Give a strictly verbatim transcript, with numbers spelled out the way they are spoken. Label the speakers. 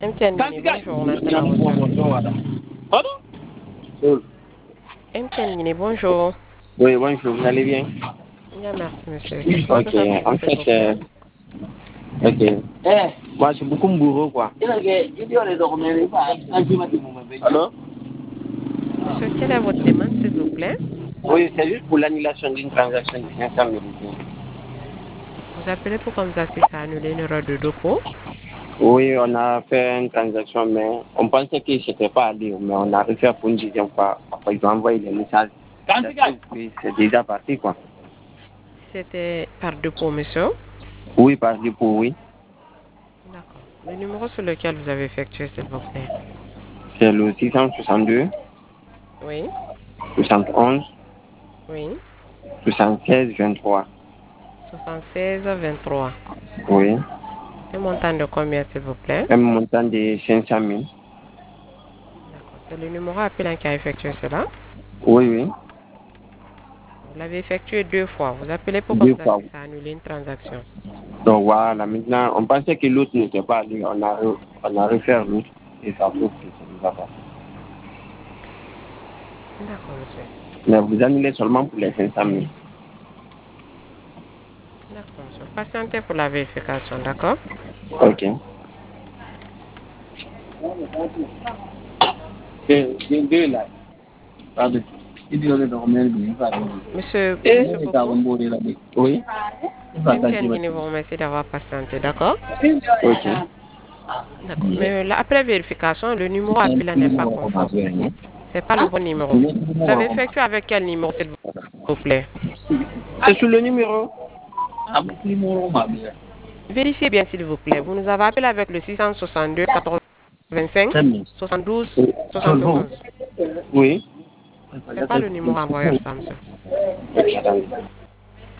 Speaker 1: M T N Guinée, bonjour, on attend la voiture.
Speaker 2: Pardon?
Speaker 1: M T N Guinée, bonjour.
Speaker 2: Oui, bonjour, vous allez bien?
Speaker 1: Bien, merci, monsieur. Qu'est-ce que je peux
Speaker 2: Ok,
Speaker 1: faire pour
Speaker 2: en
Speaker 1: vous, s'il
Speaker 2: fait,
Speaker 1: vous plaît?
Speaker 2: euh, ok. Moi, je suis beaucoup bourreau, quoi. Alors?
Speaker 1: Monsieur, quelle est votre demande, s'il vous plaît?
Speaker 2: Oui, c'est juste pour l'annulation d'une transaction de cinq cent mille.
Speaker 1: Vous appelez pour comme ça, si ça a annulé une erreur de dépôt?
Speaker 2: Oui, on a fait une transaction, mais on pensait que c'était pas allé, mais on a refait pour une deuxième fois. Après, ils ont envoyé les messages. C'est déjà parti, quoi.
Speaker 1: C'était par dépôt, monsieur?
Speaker 2: Oui, par dépôt, oui.
Speaker 1: D'accord. Le numéro sur lequel vous avez effectué, s'il vous plaît?
Speaker 2: C'est le six cent soixante-deux,
Speaker 1: Oui,
Speaker 2: soixante et onze,
Speaker 1: oui.
Speaker 2: soixante-seize, vingt-trois.
Speaker 1: soixante-seize vingt-trois.
Speaker 2: Oui.
Speaker 1: Un montant de combien, s'il vous plaît?
Speaker 2: Un montant de cinq cent mille.
Speaker 1: D'accord. C'est le numéro appelant qui a effectué cela?
Speaker 2: Oui, oui.
Speaker 1: Vous l'avez effectué deux fois. Vous appelez pour comme
Speaker 2: Deux
Speaker 1: ça,
Speaker 2: fois.
Speaker 1: si ça a annulé une transaction.
Speaker 2: Donc voilà, maintenant, on pensait que l'autre n'était pas allé. On a, re- on a refait l'autre et ça prouve que c'est déjà passé.
Speaker 1: D'accord, monsieur.
Speaker 2: Mais vous annulez seulement pour les cinq cent mille.
Speaker 1: D'accord, monsieur. Patientez pour la vérification, d'accord?
Speaker 2: Ok. Deux, deux, deux, là. Pardon. Il dit, on est dans le même pays, pardon.
Speaker 1: Monsieur,
Speaker 2: Et
Speaker 1: monsieur Coco,
Speaker 2: oui.
Speaker 1: M T N Guinée vous remercie d'avoir patienté, d'accord?
Speaker 2: Ok.
Speaker 1: D'accord. Mais là, après vérification, le numéro appelé n'est pas conforme. C'est pas le bon numéro. Vous avez effectué avec quel numéro, s'il vous plaît?
Speaker 2: C'est sur le numéro.
Speaker 1: Vérifiez bien, s'il vous plaît. Vous nous avez appelé avec le six cent soixante-deux quatre-vingt-cinq soixante-douze soixante-onze.
Speaker 2: Oui.
Speaker 1: C'est pas le numéro envoyeur, ça, monsieur.
Speaker 2: Ok, attendez.